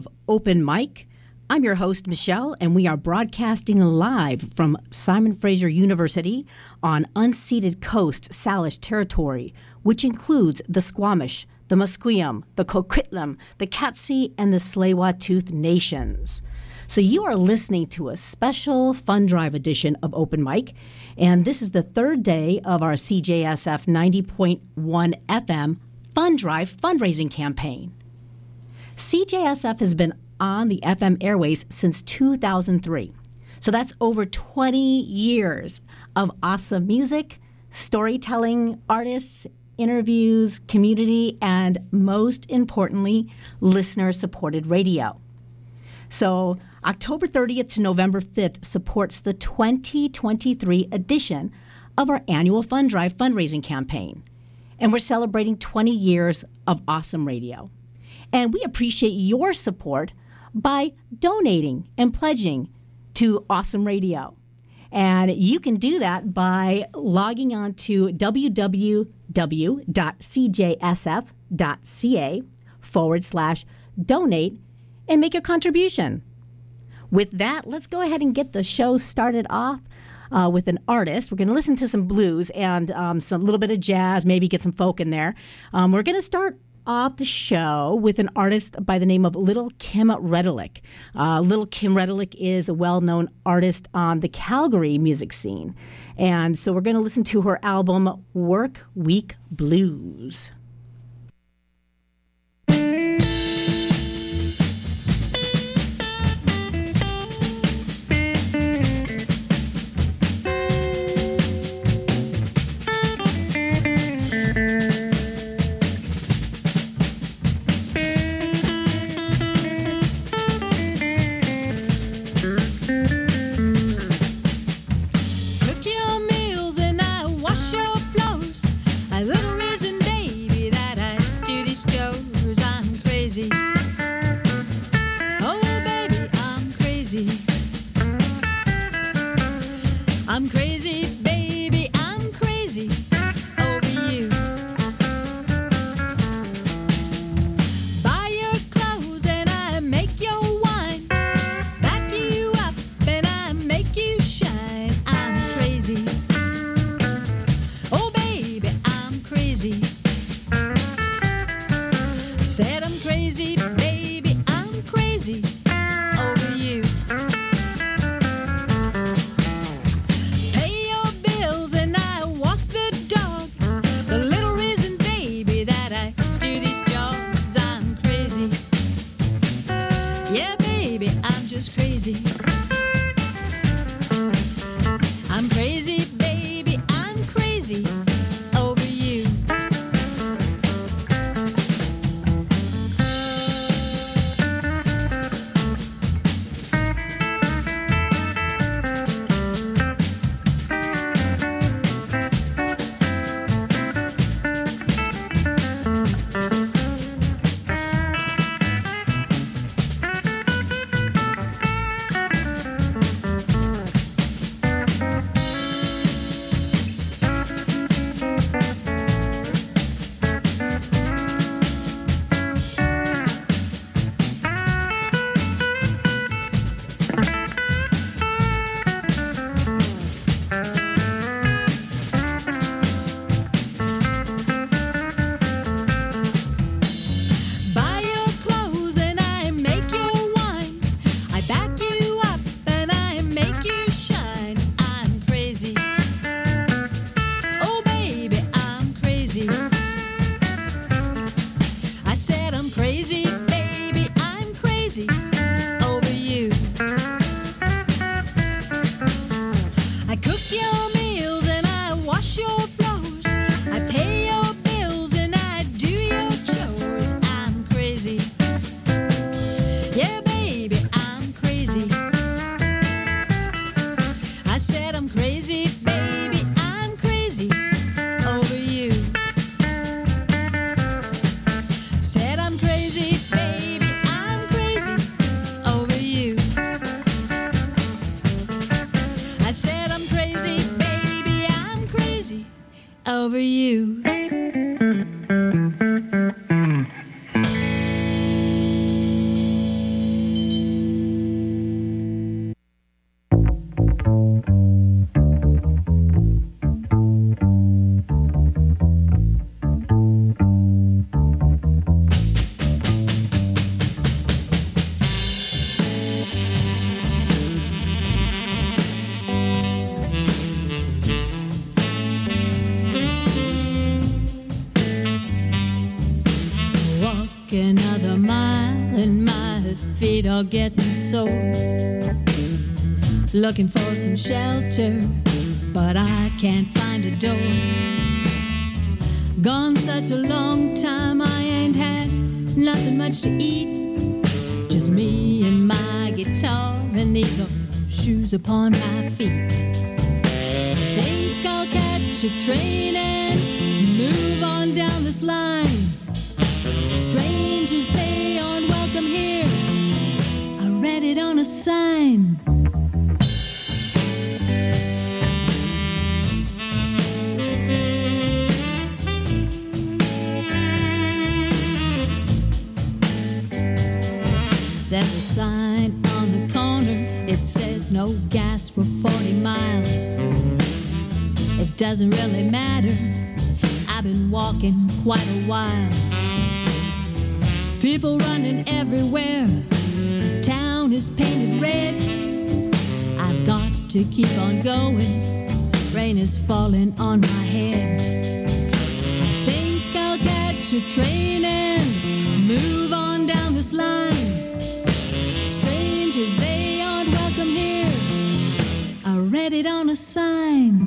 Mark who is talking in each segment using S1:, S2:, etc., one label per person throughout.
S1: Open Mic. I'm your host, Michelle, and we are broadcasting live from Simon Fraser University on unceded Coast Salish territory, which includes the Squamish, the Musqueam, the Coquitlam, the Katzie, and the Tsleil-Waututh nations. So you are listening to a special Fund Drive edition of Open Mic, and this is the third day of our CJSF 90.1 FM Fund Drive fundraising campaign. CJSF has been on the FM airways since 2003. So that's over 20 years of awesome music, storytelling, artists, interviews, community, and most importantly, listener-supported radio. So October 30th to November 5th supports the 2023 edition of our annual Fund Drive fundraising campaign. And we're celebrating 20 years of awesome radio. And we appreciate your support by donating and pledging to Awesome Radio. And you can do that by logging on to www.cjsf.ca/donate and make your contribution. With that, let's go ahead and get the show started off with an artist. We're going to listen to some blues and some little bit of jazz, maybe get some folk in there. We're going to start off the show with an artist by the name of Little Kim Redelick. Little Kim Redelick is a well-known artist on the Calgary music scene. And so we're going to listen to her album, Work Week Blues.
S2: My feet are getting sore, looking for some shelter, but I can't find a door. Gone such a long time, I ain't had nothing much to eat. Just me and my guitar and these old shoes upon my feet. Think I'll catch a train and move on down this line. Strange as they aren't welcome here, I read it on a sign. There's a sign on the corner, it says no gas for 40 miles. It doesn't really matter, I've been walking quite a while. People running everywhere, town is painted red. I've got to keep on going, rain is falling on my head. Think I'll catch a train and move on down this line. Strangers, they aren't welcome here, I read it on a sign.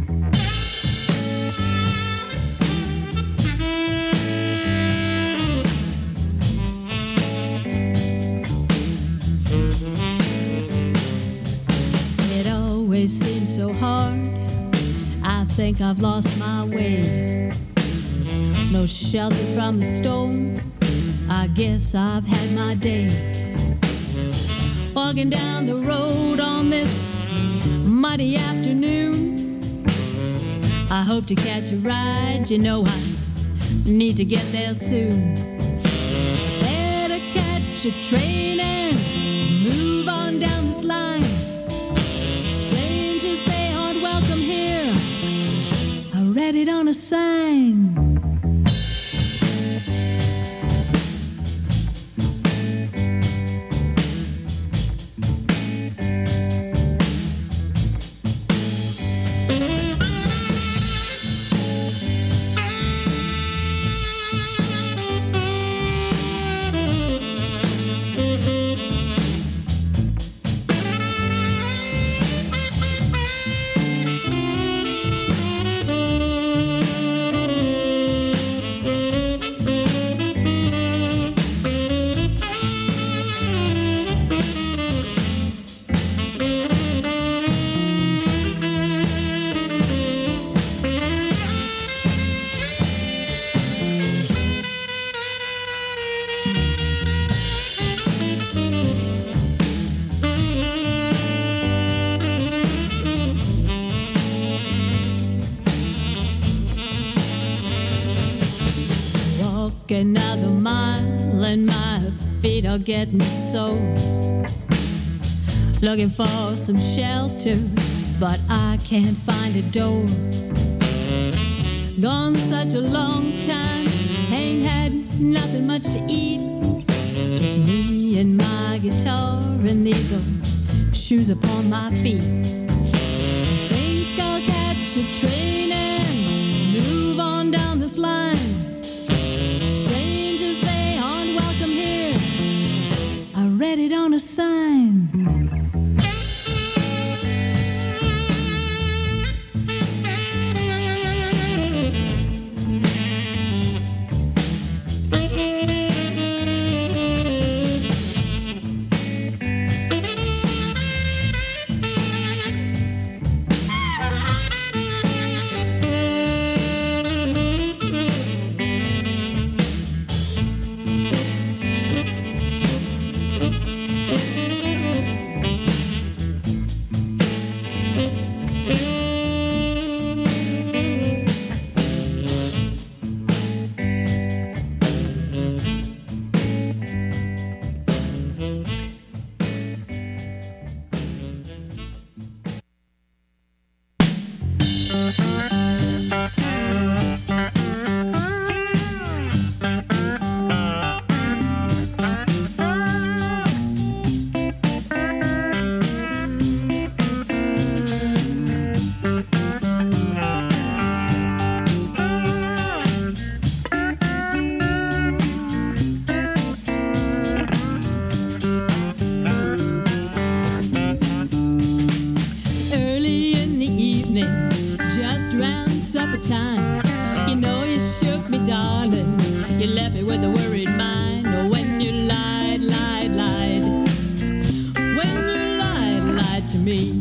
S2: It seems so hard, I think I've lost my way. No shelter from the storm, I guess I've had my day. Walking down the road on this muddy afternoon, I hope to catch a ride, you know I need to get there soon. Better catch a train and move on down this line. Read it on a sign. Another mile and my feet are getting sore. Looking for some shelter, but I can't find a door. Gone such a long time, ain't had nothing much to eat. Just me and my guitar and these old shoes upon my feet. Think I'll catch a train and move on down this line. Read it on a sign. me.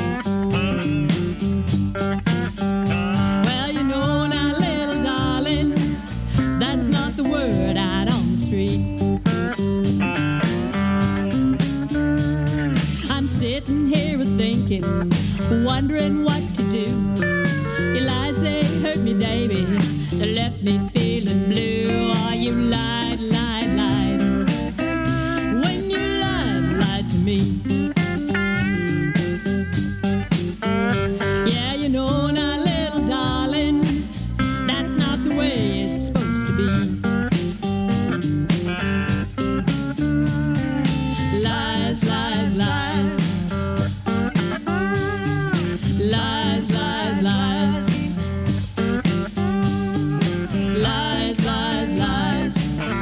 S2: Well, you know now, little darling, that's not the word out on the street. I'm sitting here thinking, wondering what to do. Your lies, they hurt me, baby. They left me feeling blue. Oh, you lied, lied, lied. When you lied, lied to me. Yeah, you know now, little darling, that's not the way it's supposed to be. Lies, lies, lies. Lies, lies, lies. Lies, lies, lies.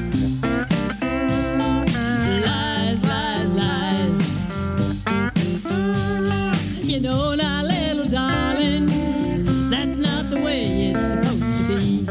S2: Lies, lies, lies. You know now, little darling, that's not the way it's supposed to be.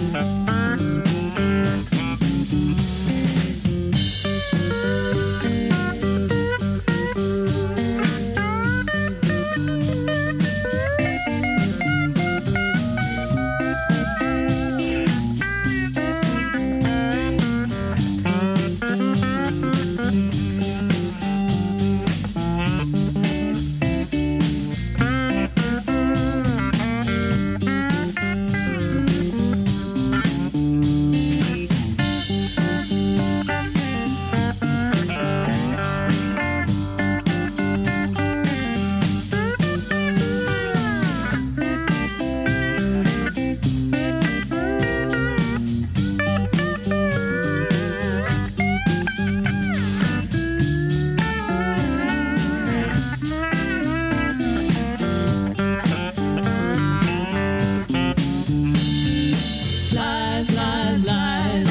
S2: Lies, lies, lies.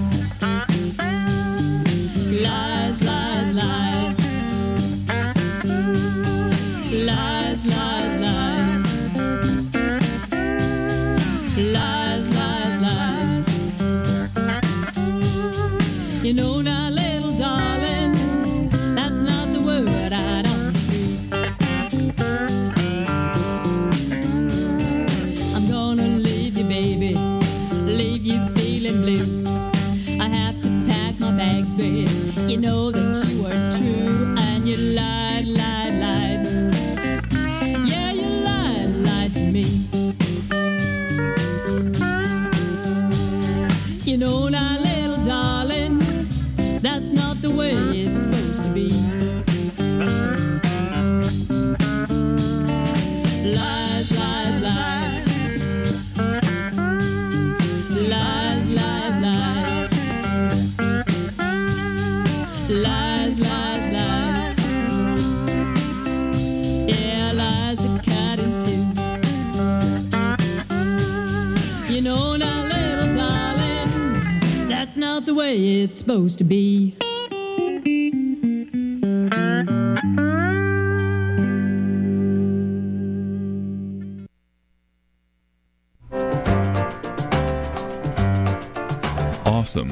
S2: Lies, lies, lies. Lies, lies, lies. Lies, lies, lies. You know now, little darling, that's not the word out on the street. I'm gonna leave you, baby, leave you feeling blue. I have to pack my bags, babe. You know that you weren't true, and you lied, lied, lied. Yeah, you lied, lied to me. You know now, little darling, that's not the way it's supposed to be. Lies, lies, lies. Lies, lies, lies. Lies, lies, lies. Yeah, lies are cut in two. You know now, little darling, that's not the way it's supposed to be.
S3: Awesome.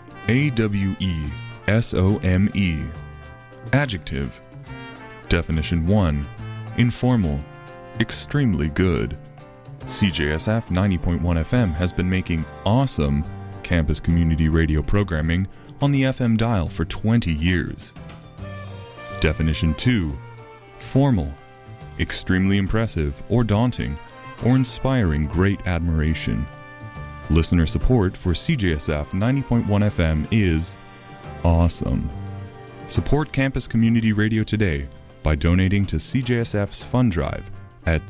S3: A-W-E-S-O-M-E. Adjective. Definition 1. Informal. Extremely good. CJSF 90.1 FM has been making awesome campus community radio programming on the FM dial for 20 years. Definition 2. Formal. Extremely impressive or daunting or inspiring great admiration. Listener support for CJSF 90.1 FM is awesome. Support campus community radio today by donating to CJSF's fund drive at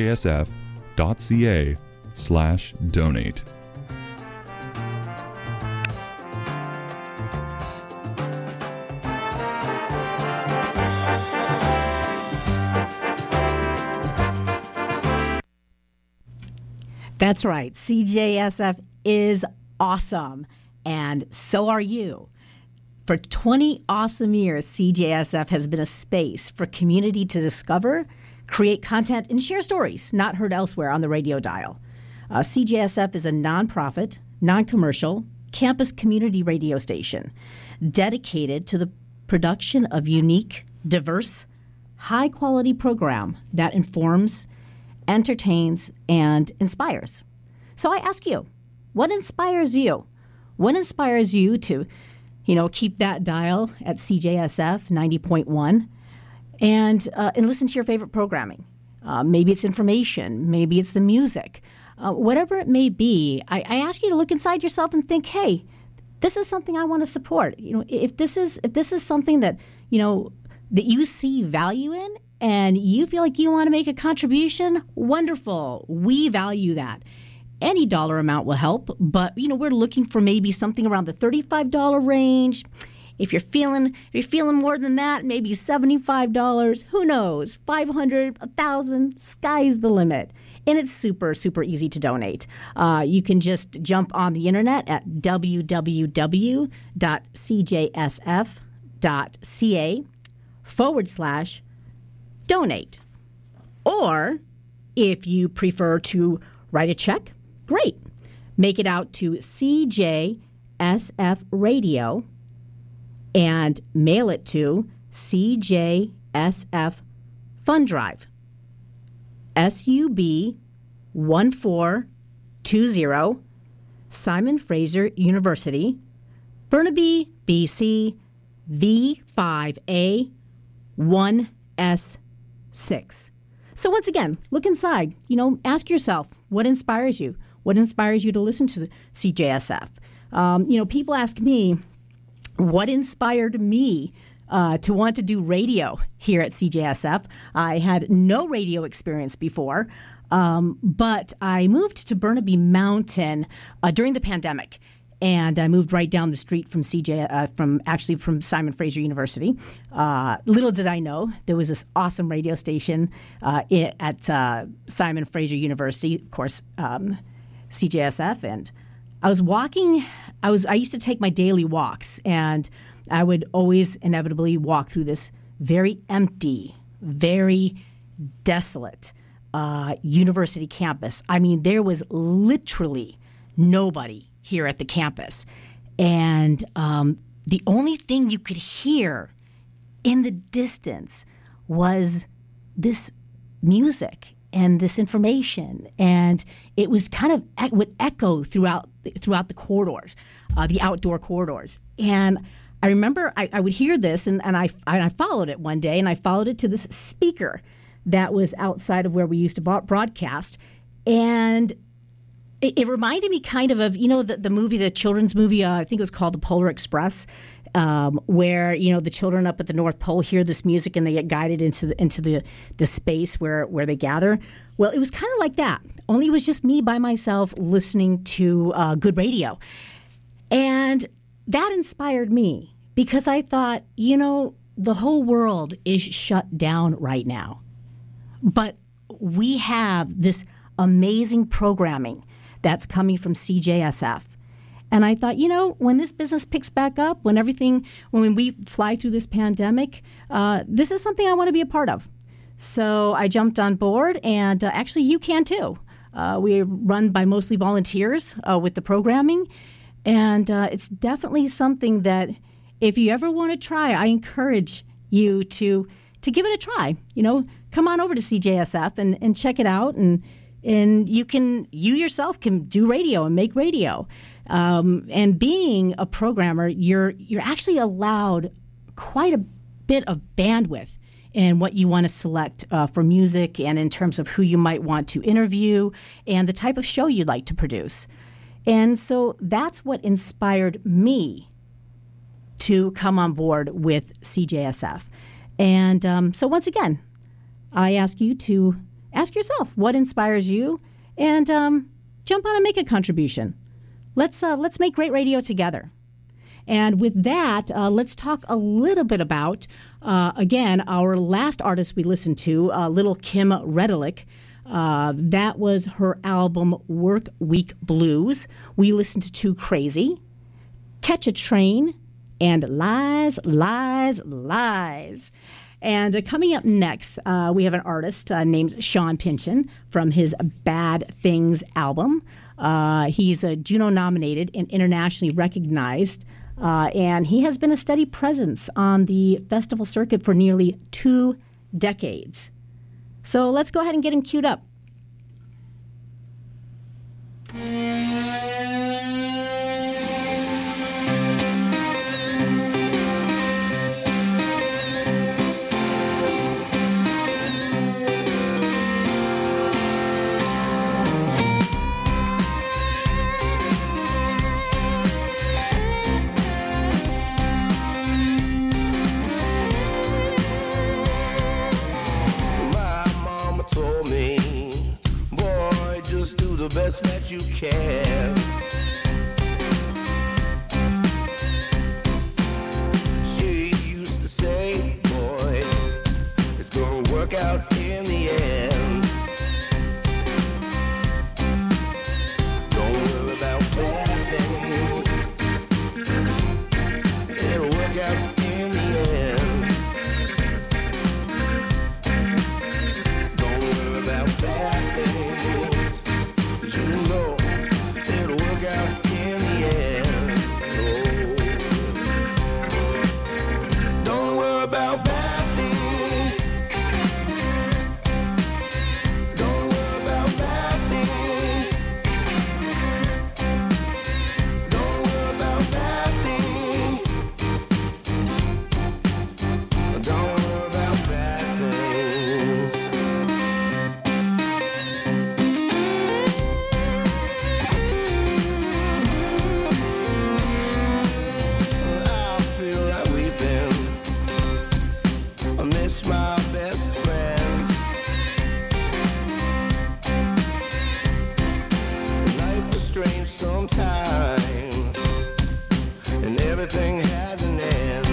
S3: cjsf.ca/donate.
S1: That's right. CJSF is awesome, and so are you. For 20 awesome years, CJSF has been a space for community to discover, create content, and share stories not heard elsewhere on the radio dial. CJSF is a nonprofit, non-commercial, campus community radio station dedicated to the production of unique, diverse, high-quality program that informs, entertains, and inspires. So I ask you, what inspires you? What inspires you to, keep that dial at CJSF 90.1 and listen to your favorite programming? Maybe it's information. Maybe it's the music. Whatever it may be, I ask you to look inside yourself and think, hey, this is something I want to support. If this is something that, that you see value in and you feel like you want to make a contribution, wonderful. We value that. Any dollar amount will help, but we're looking for maybe something around the $35 range. If you're feeling more than that, maybe $75. Who knows? $500, $1,000. Sky's the limit, and it's super, super easy to donate. You can just jump on the internet at www.cjsf.ca/donate. Or if you prefer to write a check, great. Make it out to CJSF Radio and mail it to CJSF Fund Drive, SUB 1420, Simon Fraser University, Burnaby, BC, V5A 1S6. So once again, look inside. Ask yourself, what inspires you? What inspires you to listen to CJSF? People ask me, what inspired me to want to do radio here at CJSF? I had no radio experience before, but I moved to Burnaby Mountain during the pandemic. And I moved right down the street from from Simon Fraser University. Little did I know there was this awesome radio station at Simon Fraser University, of course, CJSF. And I was walking. I used to take my daily walks, and I would always inevitably walk through this very empty, very desolate university campus. I mean, there was literally nobody here at the campus. And the only thing you could hear in the distance was this music and this information. And it was kind of would echo throughout the corridors, the outdoor corridors. And I remember I would hear this, and I followed it one day, and I followed it to this speaker that was outside of where we used to broadcast. And it reminded me kind of the movie, the children's movie, I think it was called The Polar Express, where, the children up at the North Pole hear this music and they get guided into the space where they gather. Well, it was kind of like that, only it was just me by myself listening to good radio. And that inspired me because I thought, the whole world is shut down right now. But we have this amazing programming that's coming from CJSF. And I thought, when this business picks back up, when we fly through this pandemic, this is something I want to be a part of. So I jumped on board, and actually you can too. We're run by mostly volunteers with the programming. And it's definitely something that if you ever want to try, I encourage you to give it a try. Come on over to CJSF and check it out, and you yourself can do radio and make radio. And being a programmer, you're actually allowed quite a bit of bandwidth in what you want to select for music, and in terms of who you might want to interview and the type of show you'd like to produce. And so that's what inspired me to come on board with CJSF. And so once again, I ask you to ask yourself, what inspires you? And jump on and make a contribution. Let's make great radio together. And with that, let's talk a little bit about, again, our last artist we listened to, Little Kim Redelick. That was her album Work Week Blues. We listened to Too Crazy, Catch a Train, and Lies, Lies, Lies. And coming up next, we have an artist named Sean Pynchon from his Bad Things album. He's a Juno-nominated and internationally recognized, and he has been a steady presence on the festival circuit for nearly 2 decades. So let's go ahead and get him queued up.
S4: Best that you can. She used to say, boy, it's gonna work out in the end. Don't worry about bad things. It'll work out in the end. Don't worry about bad things. You know it'll work out in the end. Oh. Don't worry about bad things. Don't worry about bad things. Don't worry about bad things. Don't worry about bad things. My best friend. Life is strange sometimes, and everything has an end.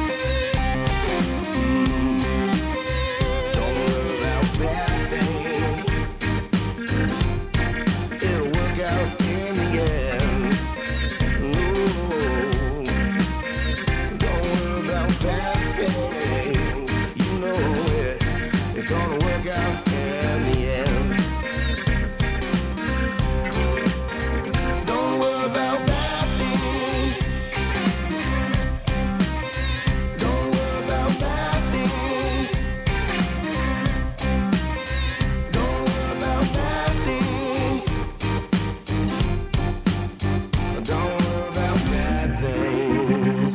S4: Don't worry about bad things. It'll work out in the end. Ooh. Don't worry about bad things. It's gonna work out in the end. Don't worry about bad things. Don't worry about bad things. Don't worry about bad things. Don't worry about bad things.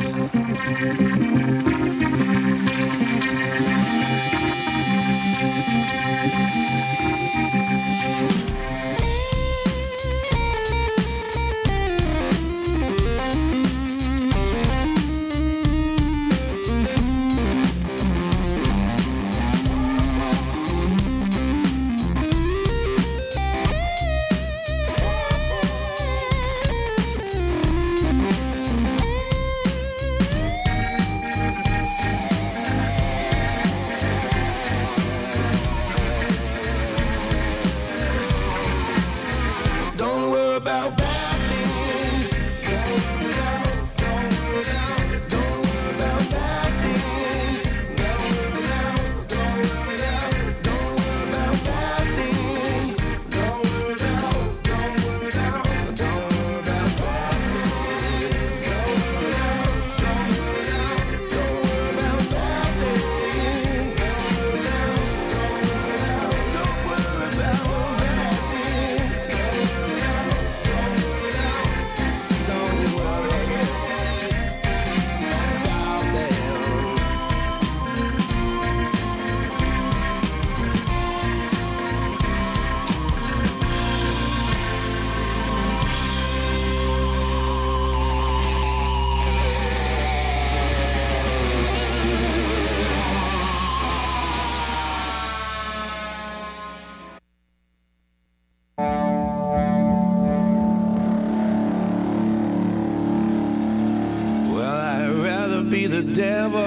S4: be the devil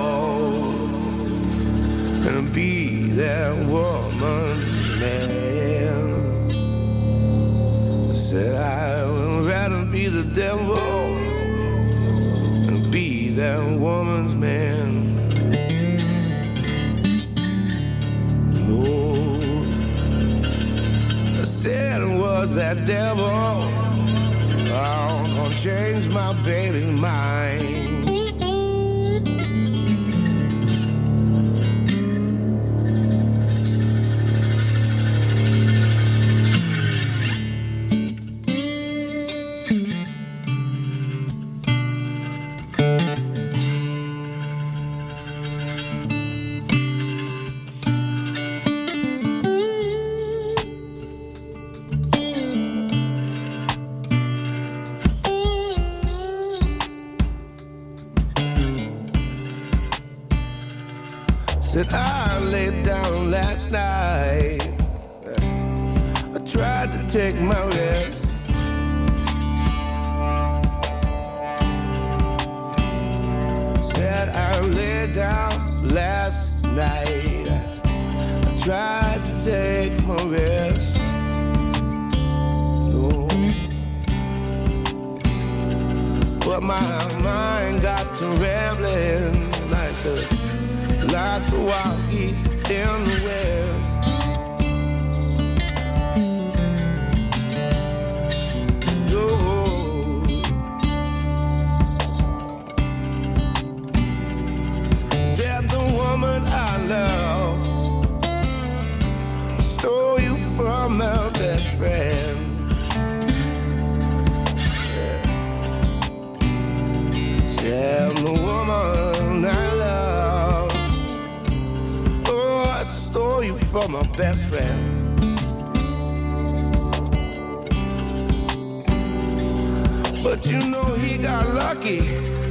S4: and be that woman's man. Said I would rather be the devil and be that woman's man. No, I said it was that devil. I'm gonna change my baby's mind. Said I laid down last night. I tried to take my rest. Said I laid down last night. I tried to take my rest. Oh. But my mind got to rambling like the wild geese in the west. Oh. Said the woman I love stole you from my best friend. Said the woman I love, oh, I stole you from my best friend. But you know he got lucky,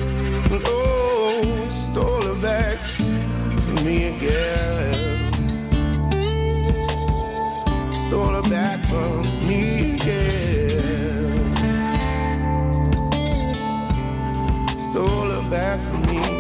S4: oh, stole her back from me again. Stole her back from me again. Stole her back from me again.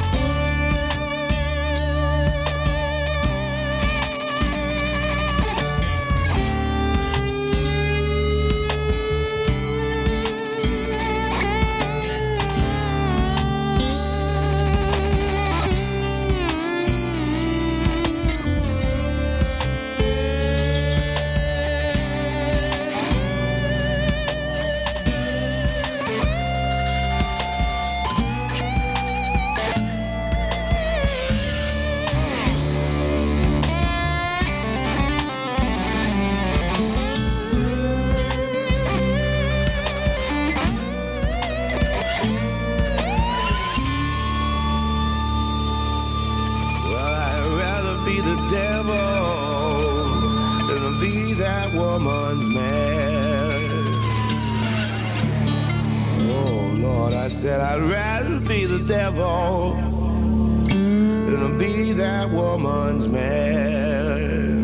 S4: Said I'd rather be the devil than to be that woman's man.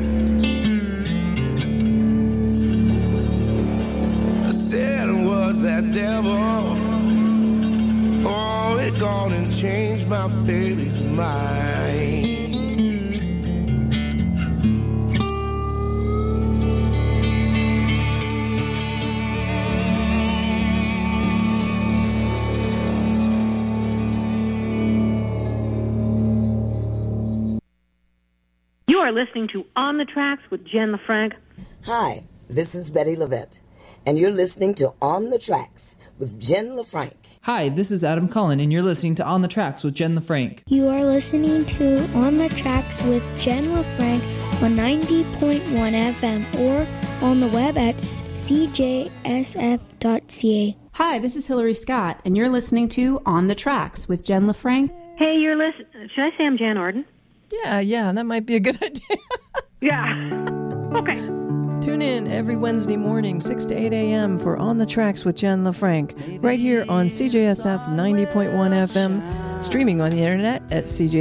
S4: I said it was that devil, oh, it gone and changed my baby's mind.
S5: You are listening to On the Tracks with Jen LaFranc.
S6: Hi, this is Betty Levette, and you're listening to On the Tracks with Jen LaFranc.
S7: Hi, this is Adam Cullen, and you're listening to On the Tracks with Jen LaFranc.
S8: You are listening to On the Tracks with Jen LaFranc on 90.1 FM or on the web at cjsf.ca.
S9: Hi, this is Hillary Scott, and you're listening to On the Tracks with Jen LaFranc.
S5: Hey, you're listening. Should I say I'm Jan Arden?
S10: Yeah, that might be a good idea.
S5: Yeah. Okay.
S10: Tune in every Wednesday morning, 6 to 8 a.m. for On the Tracks with Jen LaFranc, right here on CJSF 90.1 FM, streaming on the internet at CJSF.